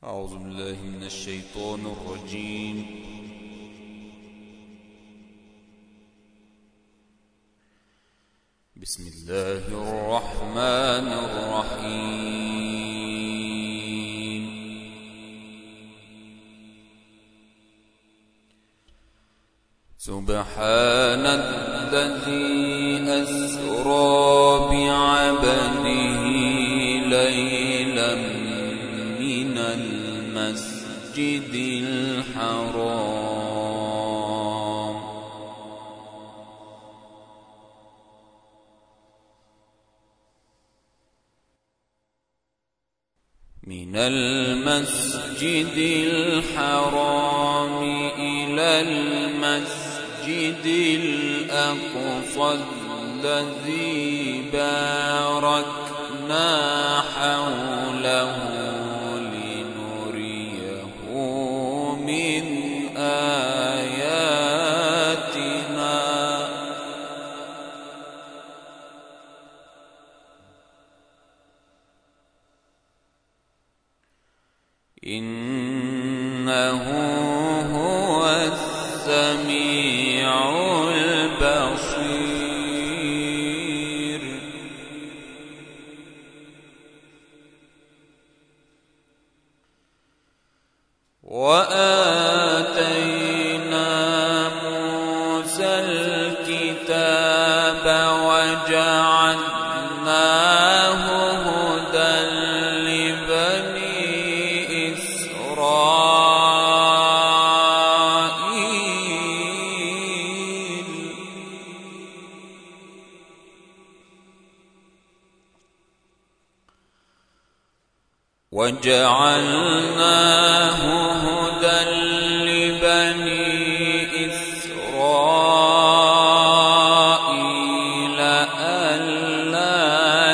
أعوذ بالله من الشيطان الرجيم. بسم الله الرحمن الرحيم. سبحان الذي أسرى بعبده ليلا من المسجد الحرام إلى المسجد الأقصى الذي باركنا حوله لنريه من آياتنا إنه هو السميع البصير. وآتينا موسى الكتاب وجعلناه هدى لبني إسرائيل ألا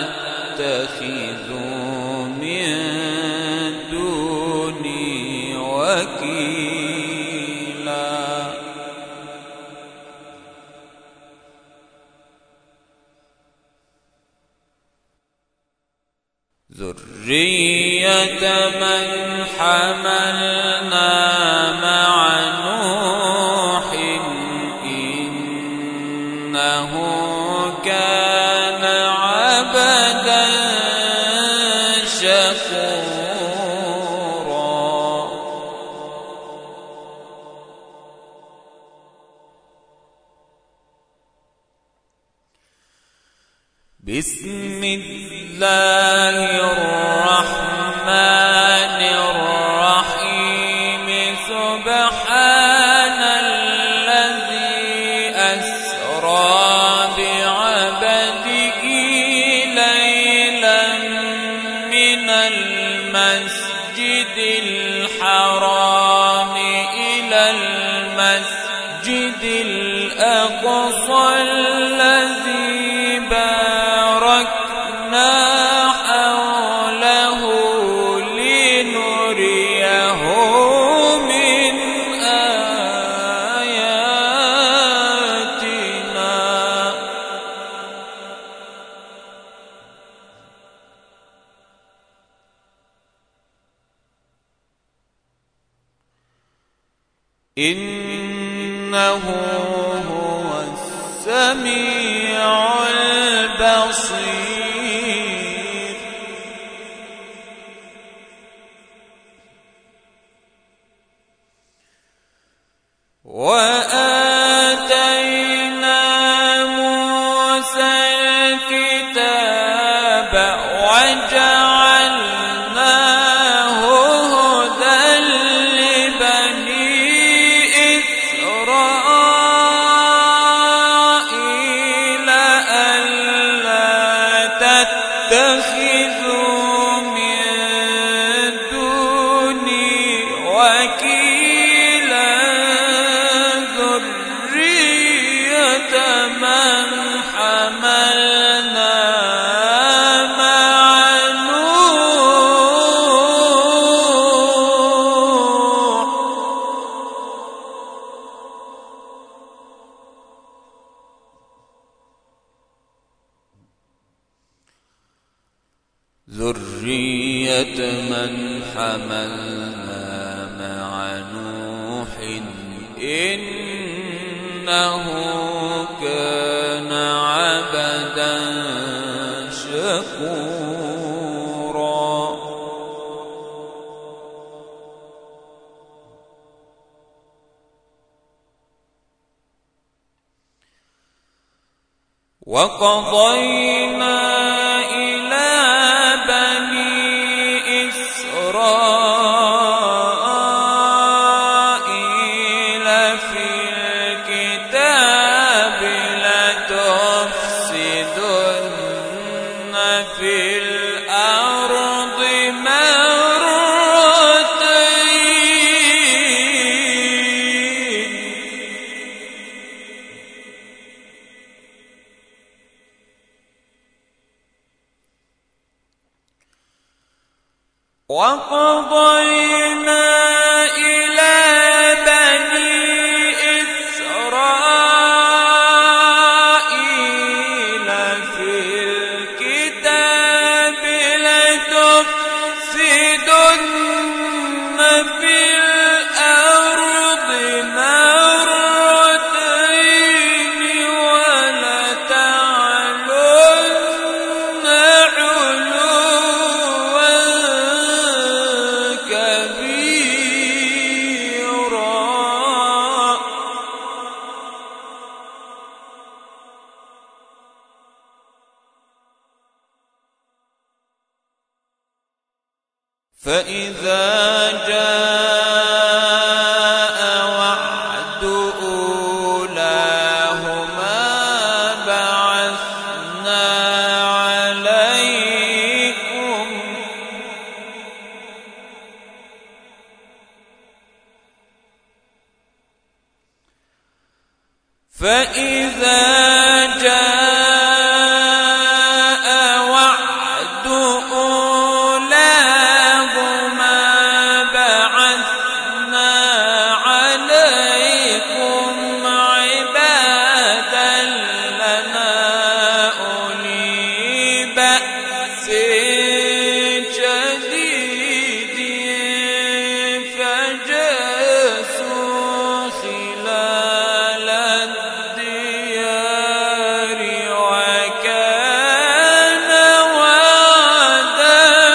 تتخذوا من دوني وكيلا. ذرية من حملنا مع نوح إنه كان عبدا شكورا. بسم الله الرحمن الرحيم. سبحان الذي أسرى بعبده ليلا من المسجد الحرام إلى المسجد الأقصى الذي باركنا حوله لنريه من آياتنا إنه هو السميع البصير. وآتينا موسى الكتاب وجعلناه هدى لبني إسرائيل ألا تتخذوا من دوني وكيلا. حملنا مع نوح إنه كان عبدا شكورا. وقضينا إلى بني إسرائيل في الكتاب لتفسدن في الأرض مرتين وقضينا إلى بني إسرائيل في الكتاب لتفسدن في الأرض مرتين ولتعلن علوا كبيرا. فإذا جاء وعد أولاهما بعثنا عليكم فإذا جاء وعد أولاهما بعثنا عليكم عبادا لنا أولي بأس شديد فجاسوا خلال الديار وكان وعدا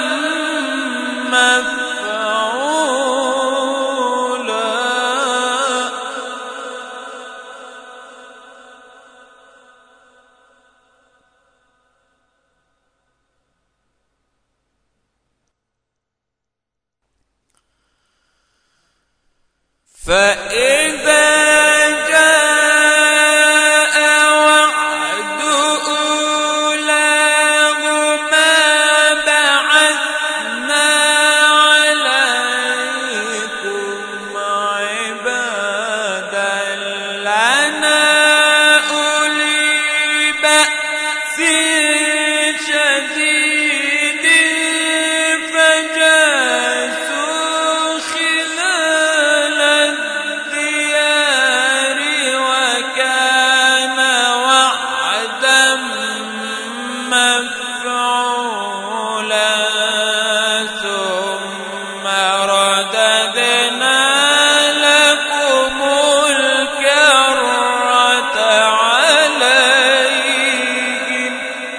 مفعولا. فإذا جاء وعد أولاهما بعثنا عليكم عبادا لنا أولي بأس شديد فجاسوا خلال الديار وكان وعدا مفعولا. ثم رددنا لكم الكرة عليهم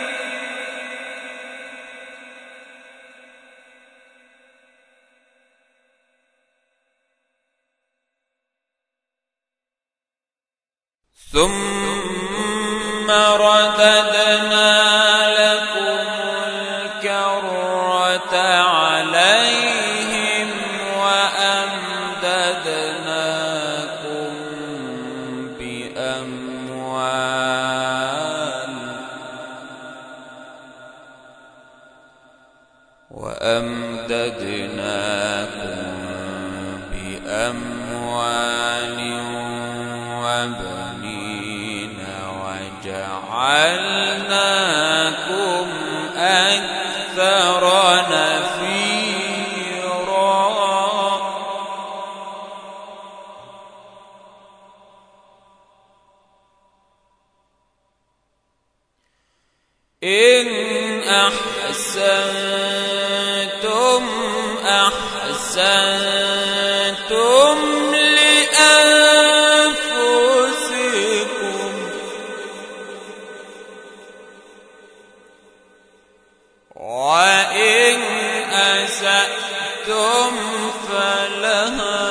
ثم رددنا لكم الكرة عليهم وأمددناكم بأموال وبنين وجعلناكم أكثر نفيرا. إن أحسنتم أحسنتم لأنفسكم وإن أسأتم فلها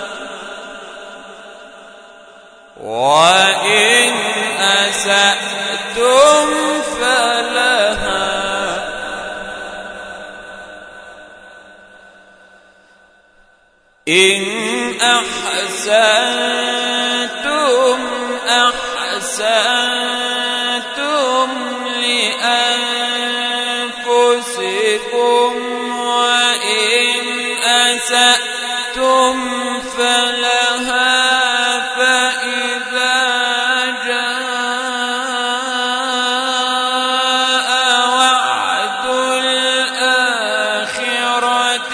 وإن أسأتم فلها إن أحسنتم أحسنتم لأنفسكم وإن أسأتم فلها فإذا جاء وعد الآخرة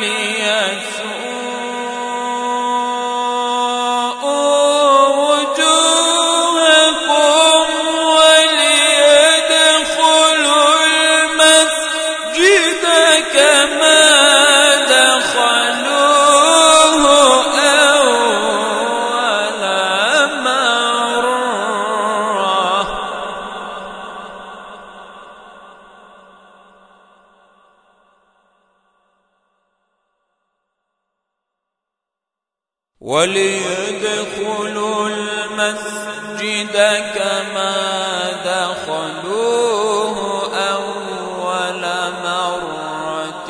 وليدخلوا المسجد كما دخلوه أول مرة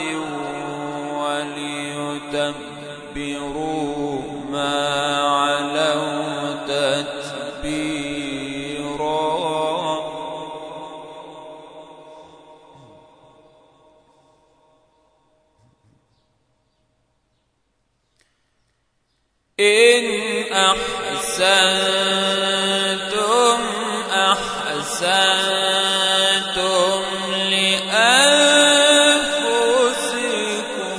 وليتبروا ما علوا تتبيرا. إن أحسنتم أحسنتم لأنفسكم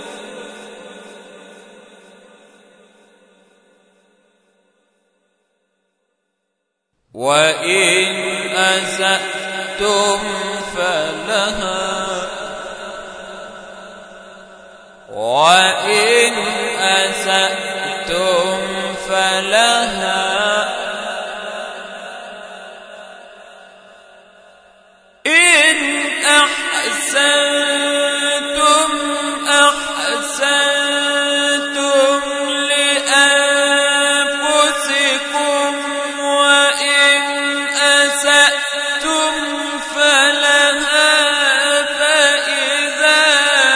وإن أسأتم فلها وإن أسأتم فلها إن أحسنتم أحسنتم لأنفسكم وإن أسأتم فلها فإذا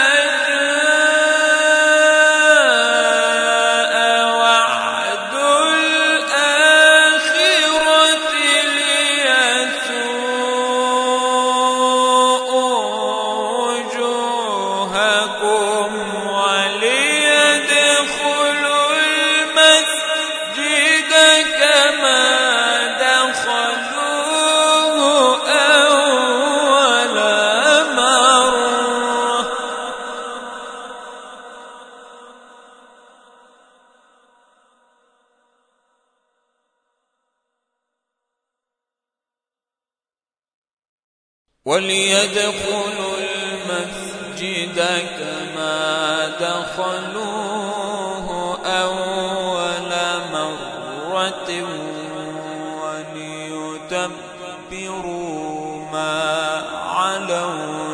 وليدخلوا المسجد كما دخلوه أول مرة وليتبروا ما علوا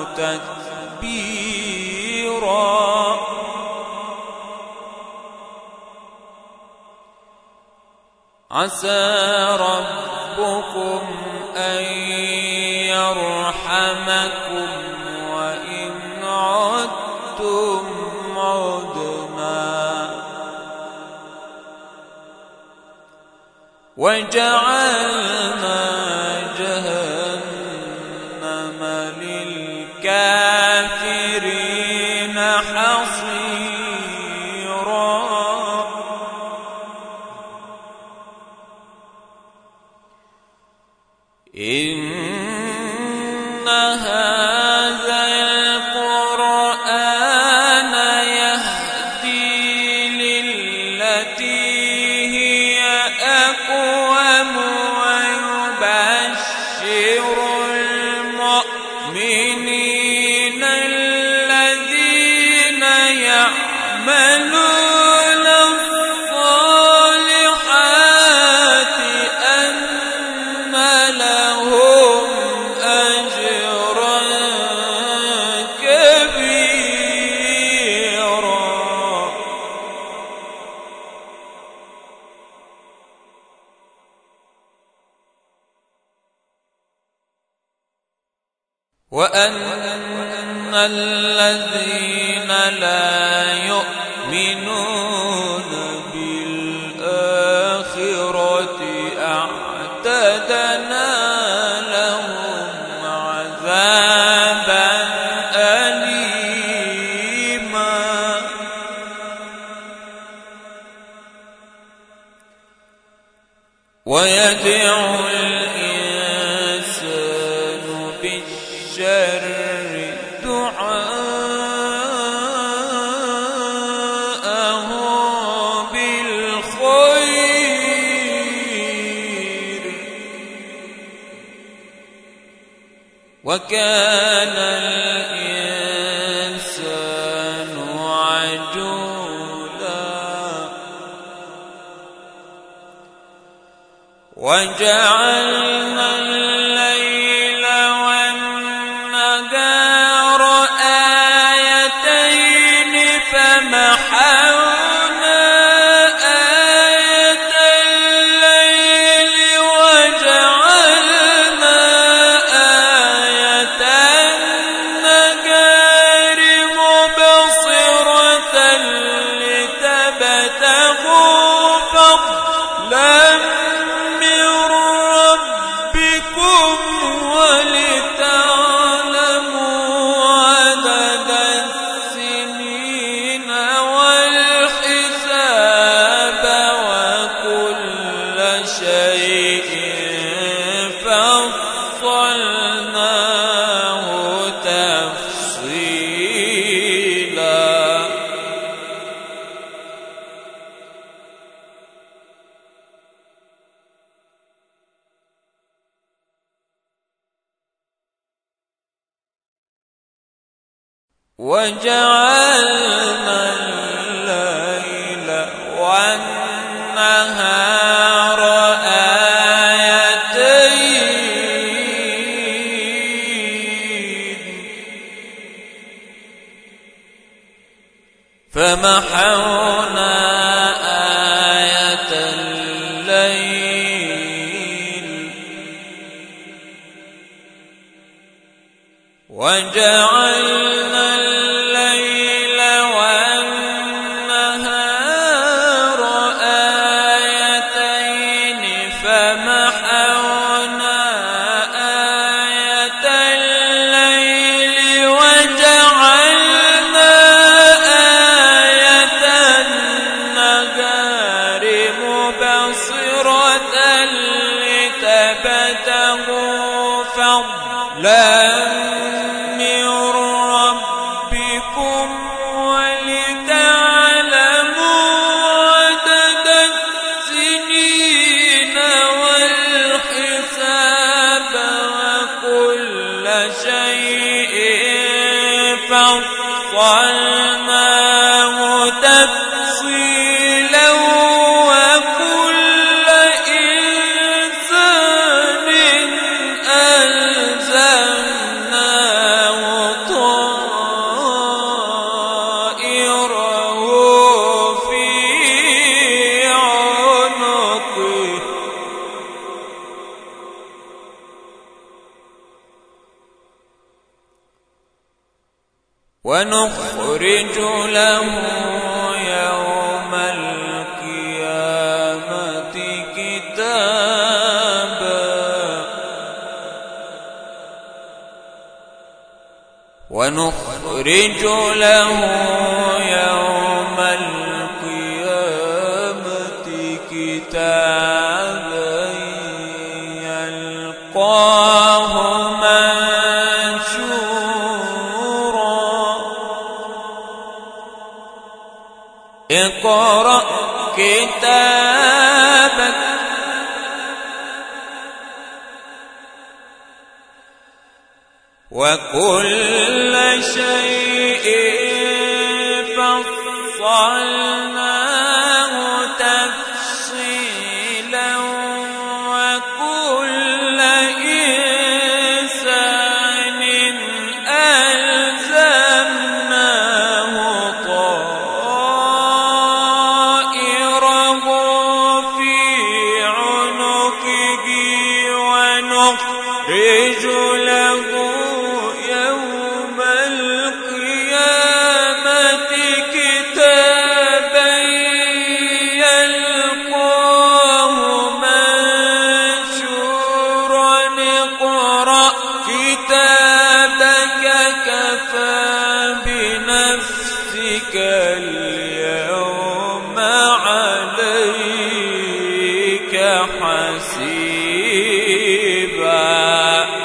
تتبيرا. عسى ربكم أن يرحمكم وإن عدتم عدنا وجعلنا جهنم للكافرين حصيرا. إن هذا القرآن يهدي للتي هي أقوم ويبشر المؤمنين الذين يعملون الصالحات أن لهم أجرا كبيرا. وأن الذين لا يؤمنون بالآخرة أعتدنا لهم عذابا أليما. ويدعو الإنسان بالشر دعاءه بالخير وكان الإنسان عجولا. وجعلنا الليل والنهار آيتين فمحونا آية الليل وجعلنا آية النهار مبصرة لتبتغوا فضلا من ربكم ولتعلموا عدد السنين والحساب وكل شيء فصلناه تفصيلا. وجعلنا الليل والنهار آيتين فمحونا آية الليل وجعلنا الليل والنهار آيتين فمحونا آية الليل وجعلنا آية النهار مبصرة لتبتغوا فضلا من ربكم ولتعلموا عدد السنين والحساب وكل شيء فصلناه تفصيلا وكل إنسان ألزمناه طائره في عنقه ونخرج له يوم القيامة كتابا ونخرج له يوم القيامة كتابا يلقاه منشورا اقرأ كتابك وكل شيء فصلناه فصلناه تفصيلا وكل إنسان ألزمناه طائره في عنقه ونخرج له يوم القيامة كتابا يلقاه منشورا اقرأ كتابك كفى بنفسك اليوم عليك حسيبا.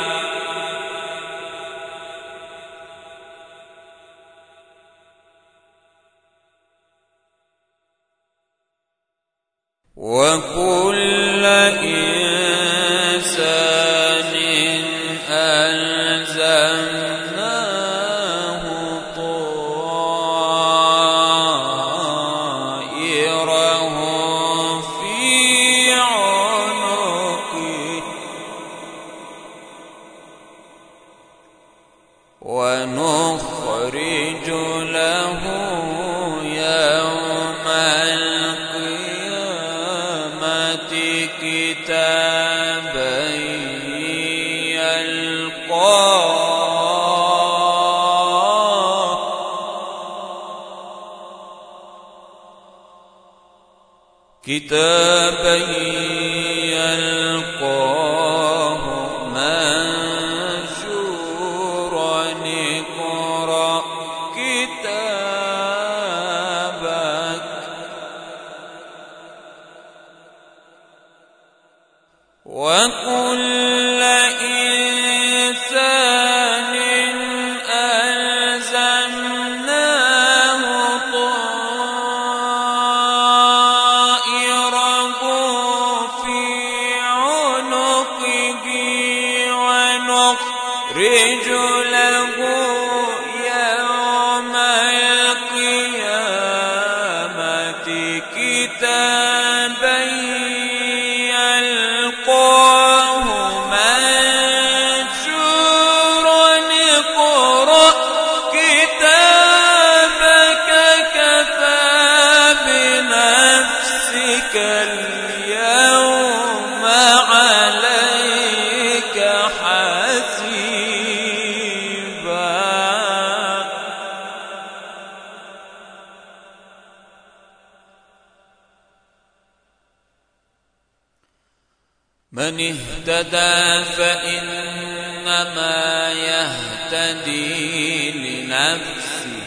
وكل إنسان ألزمناه طائره في عنقه ونخرج له يوم القيامة كتابا يلقاه منشورا اقرأ كتابك وكل إنسان ألزمناه طائره في عنقه ونخرج له يوم القيامة كتابا يلقاه منشورا اقرأ كتابك كفى بنفسك اليوم عليك حسيبا. من اهتدى فإنما يهتدي لنفسه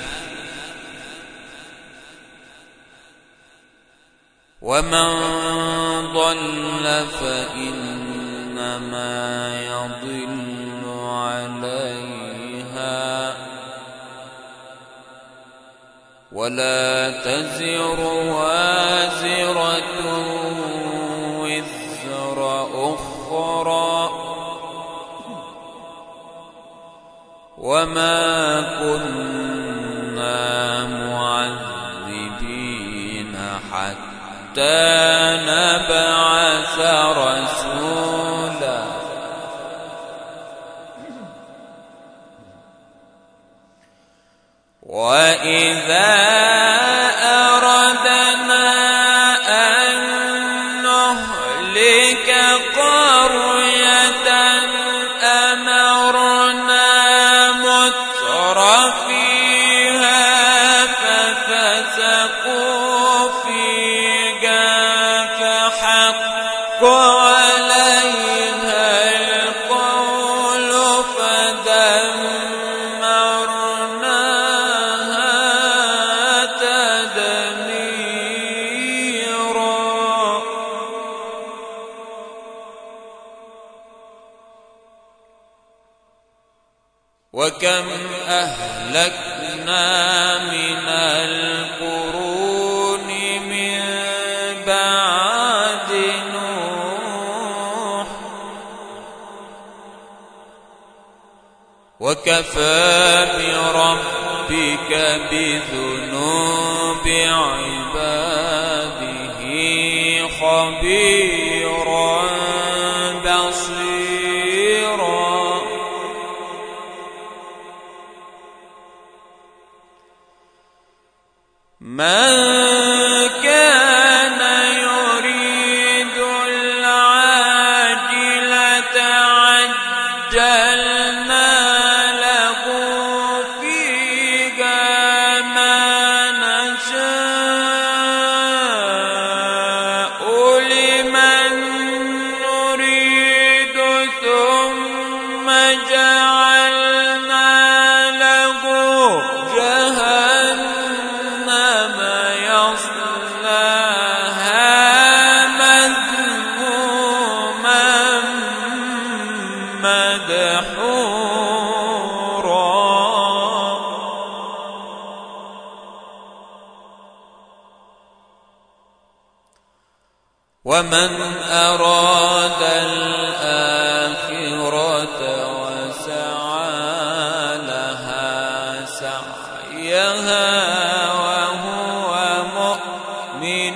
ومن ضل فإنما يضل عليها ولا تزر وازرة وزر أخرى وما كنا معذبين حتى نبعث رسولا. وإذا أردنا أن نهلك قرية أمرنا مترفيها ففسقوا فيها فحق عليها القول فدمرناها تدميرا. وكم أهلكنا من القرون من بعد نوح وكفى بربك بذنوب بعباده خبيرا بصيرا من كان يريد العاجلة عجلنا له فيها ما نشاء لمن نريد ثم جعلنا له جهنم يصلاها مذموما مدحورا ومن أراد الآخرة وسعى لها سعيها وهو مؤمن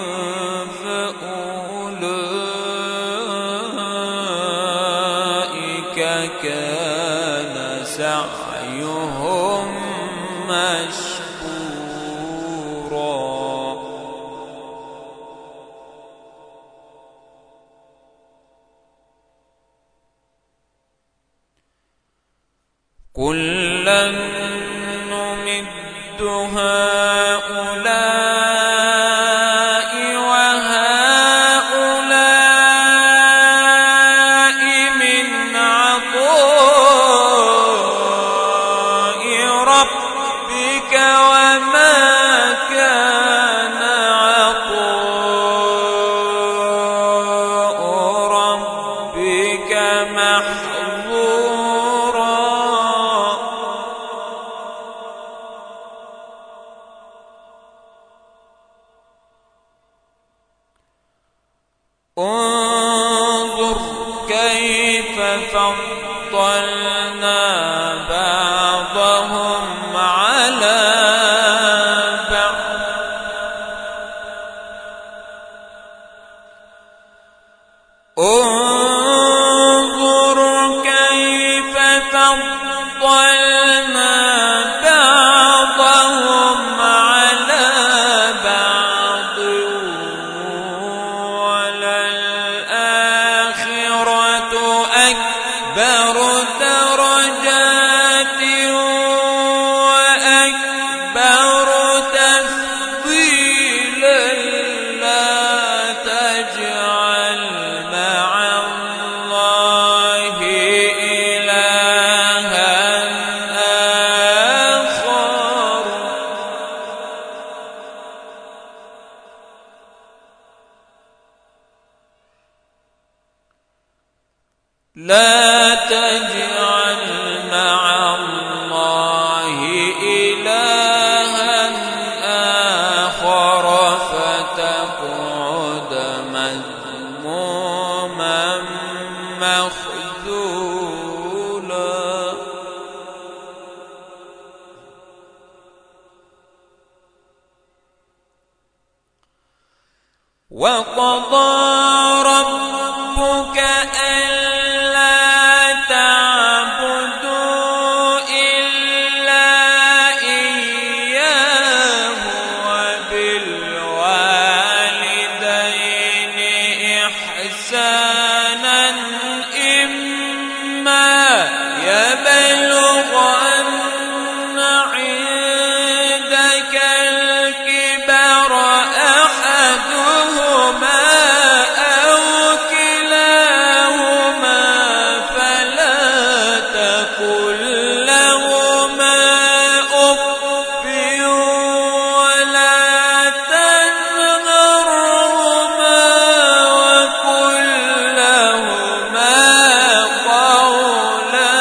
فأولئك كان سعيهم مشكورا كلا نمد هؤلاء وهؤلاء من عطاء ربك وما كان عطاء ربك محظورا انظر كيف فضلنا بعضهم على بعض انظر كيف فضلنا بعضهم على بعض وللآخرة أكبر درجات وأكبر تفضيلا لا تجعل مع الله إلها آخر لا تجعل مع الله إلها آخر فتقعد مذموما مخذولا وقضى ربك ألا تعبدوا إلا إياه وبالوالدين إحسانا إما يبلغن عندك الكبر أحدهما أو كلاهما فلا تقل لهما أف ولا تنهرهما وقل لهما قولا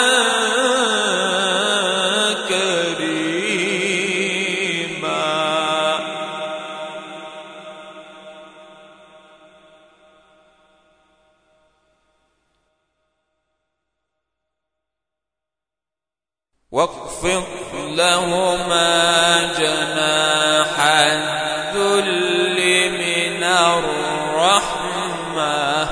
كريما واخفض لهما جناح الذل من الرحمة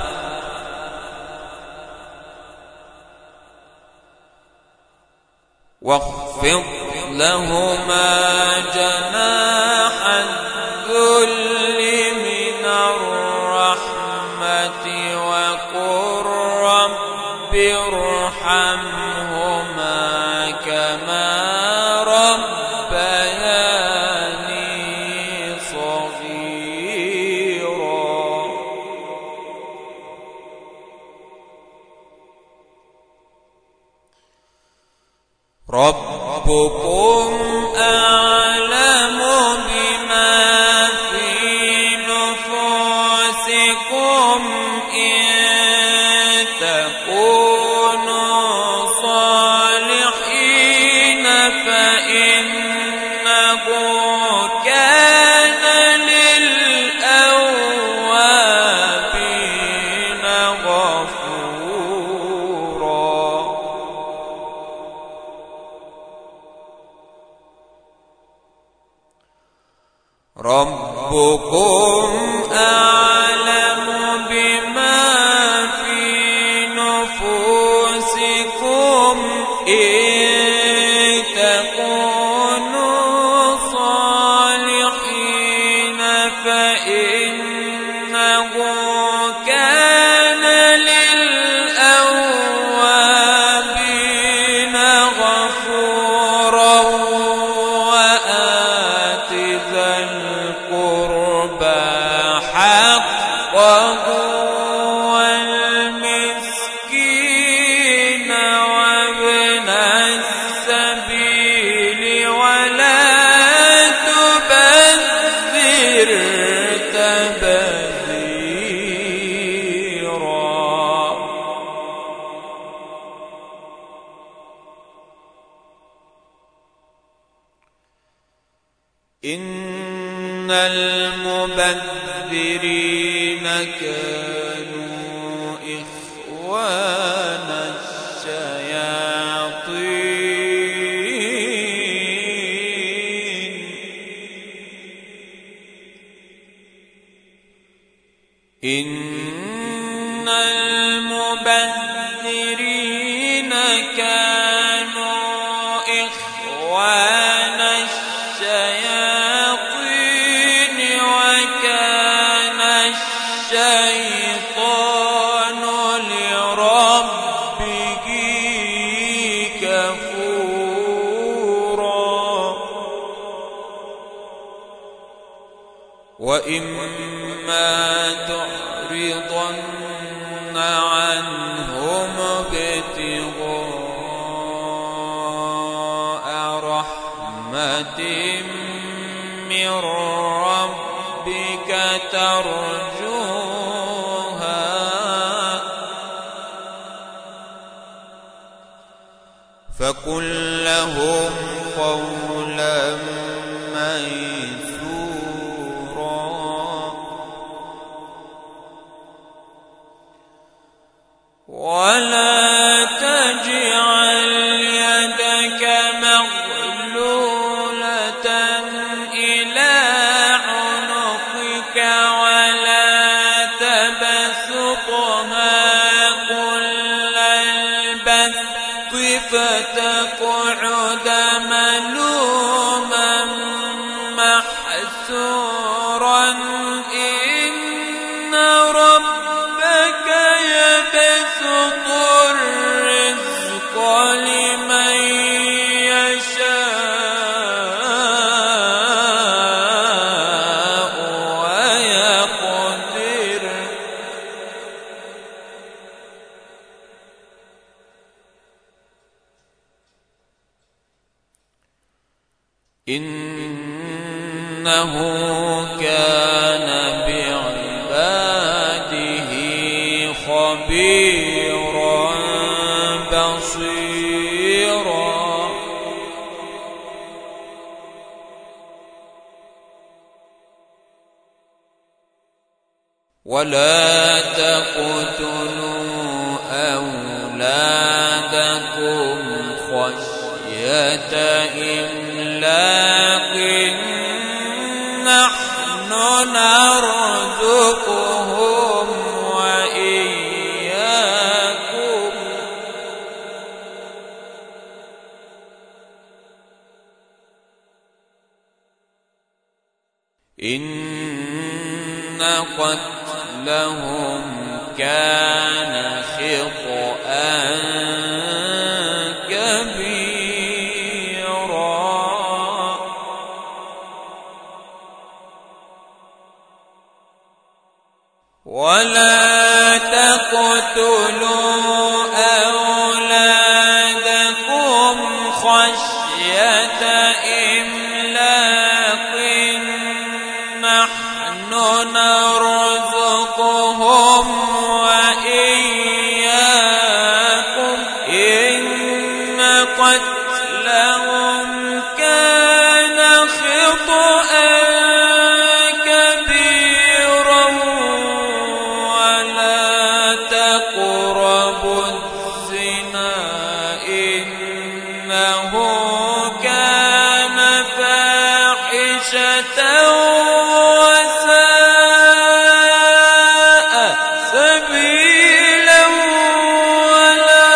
واخفض لهما جناح الذل من الرحمة وقل رب ارحمهما كما ربياني صغيرا ربكم أعلم بما في نفوسكم إن تكونوا صالحين فإنه كان للأوابين غفورا ربكم أعلم بما في نفوسكم إن تكونوا صالحين فإنه كان للأوابين غفورا وآت ذا القربى حقه والمسكين وابن السبيل ولا تبذر تبذيرا إن المبذرين كانوا إخوان الشياطين إن المبذرين كانوا إخوان الشياطين وكان الشيطان لربه كفورا وإما تعرضن عنهم ابتغاء رحمة من ربك ترجوها فقل لهم قولا ميسورا ولا تجعل يدك مغلولة إلى عنقك ولا تبسطها كل البسط فتقعد ملوما محسورا إن ربك يبسط الرزق لمن يشاء ويقدر إنه كان بعباده خبيرا بصيرا ولا تقتلوا أولادكم خشية إملاق نحن نرزقهم وإياكم إن قتلهم كان خطأ كبيرا ولا تقتلوا أولادكم خشية إملاق نحن نرزقهم وإياكم إن قتلهم كان خطأ كبيرا ولا تقربوا الزنا إنه كان فاحشة وساء سبيلا ولا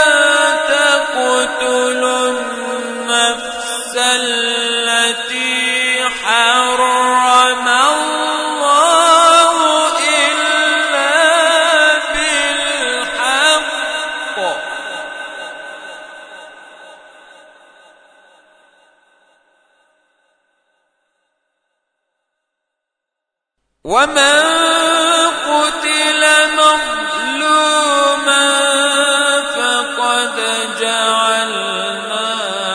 تقتلوا النفس التي حرم الله إلا بالحق ومن قتل مظلوما فقد جعلنا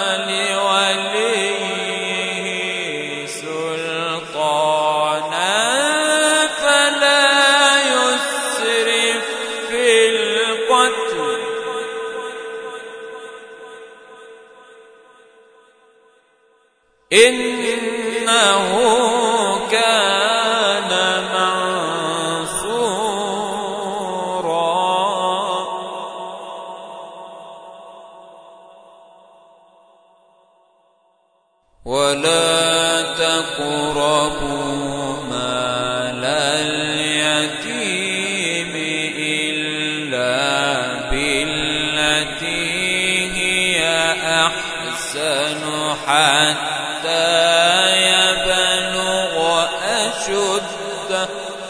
لوليه سلطانا فلا يسرف في القتل إنه كان منصورا ولا تقربوا مال اليتيم إلا بالتي هي أحسن حتى يبلغ أشده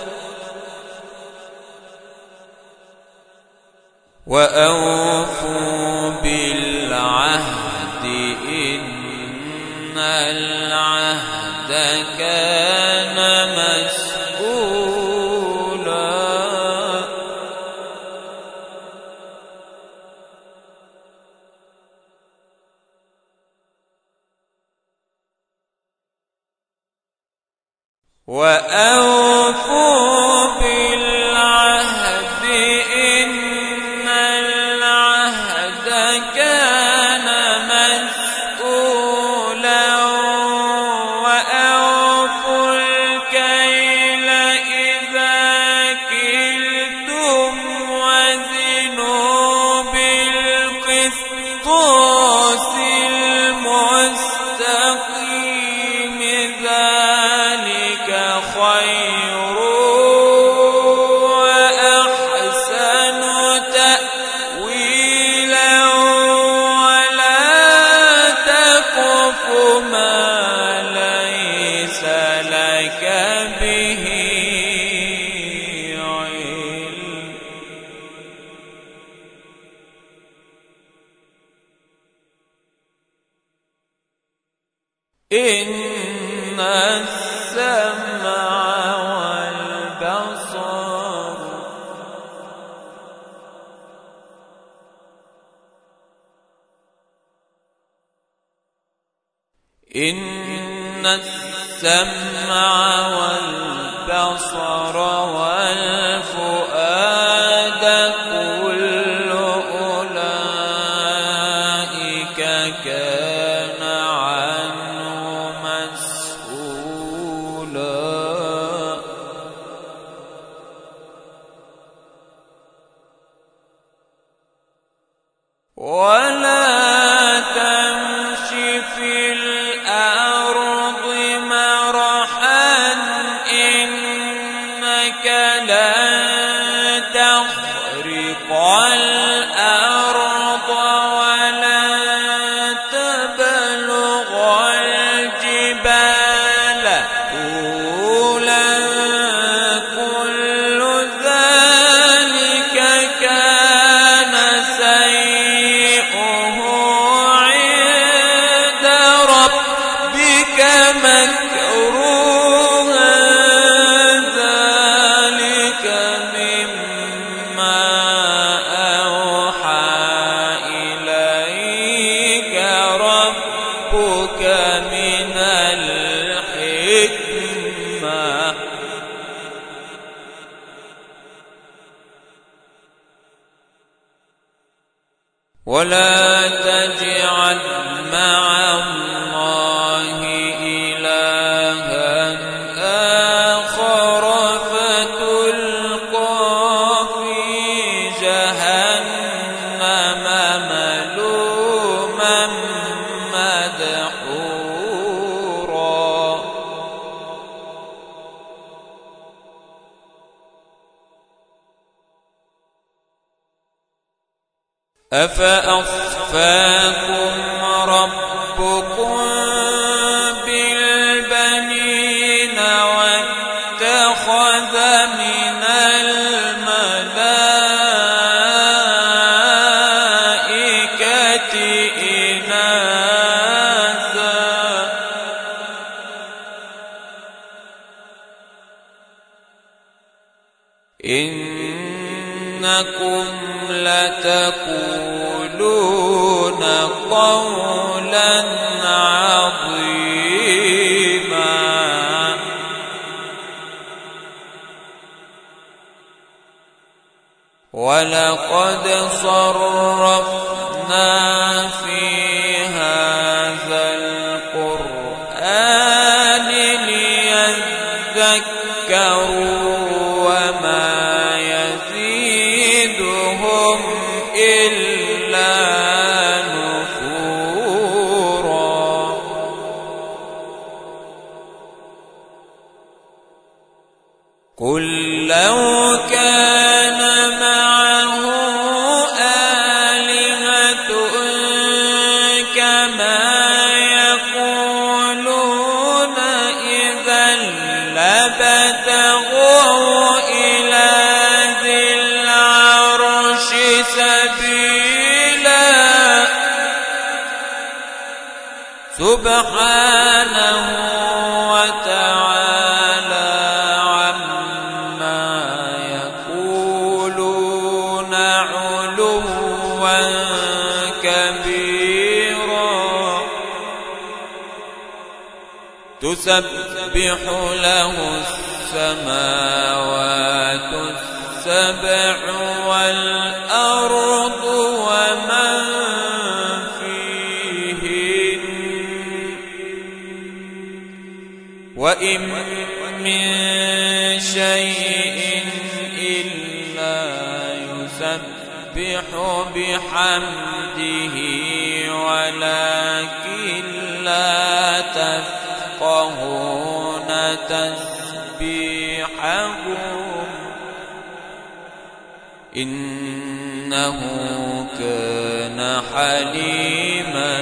وأوفوا بالعهد إن العهد كان مسؤولا وأوفوا بالعهد إن العهد كان مسؤولا وأوفوا الكيل إذا كلتم وزنوا بالقسطاس المستقيم ذلك خير وأحسن تأويلا ولا تقف ما ليس لك به علم إن السمع والبصر إن السمع والبصر والفؤاد كل أولئك كان عنه مسؤولا ولا تمش في الأرض مرحا إنك لن تخرق الأرض ولن تبلغ الجبال طولا كل ذلك كان سيئه عند ربك مكروها ذلك مما أوحى إليك ربك من الحكمة ولا تجعل مع الله إلها آخر فتلقى في جهنم ملوما مدحورا أفأصفاكم ربكم بالبنين واتخذ من الملائكة إناثا إنكم لتقولون قولا عظيما ولقد صرفنا في هذا القرآن ليذكروا وما يزيدهم إلا نفورا قل لو كان معه آلهة كما يقولون إذا لابتغوا إلى ذي العرش سبيلا سبحانه وتعالى عما يقولون علوا كبيرا تسبح له السماوات السبع والأرض ومن فيهن وإن من شيء إلا يسبح بحمده ولكن لا تفقهون تسبيحهم إنه كان حليما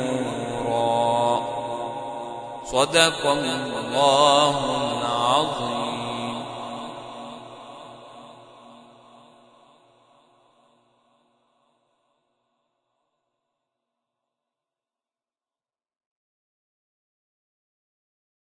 غفورا صدق الله العظيم.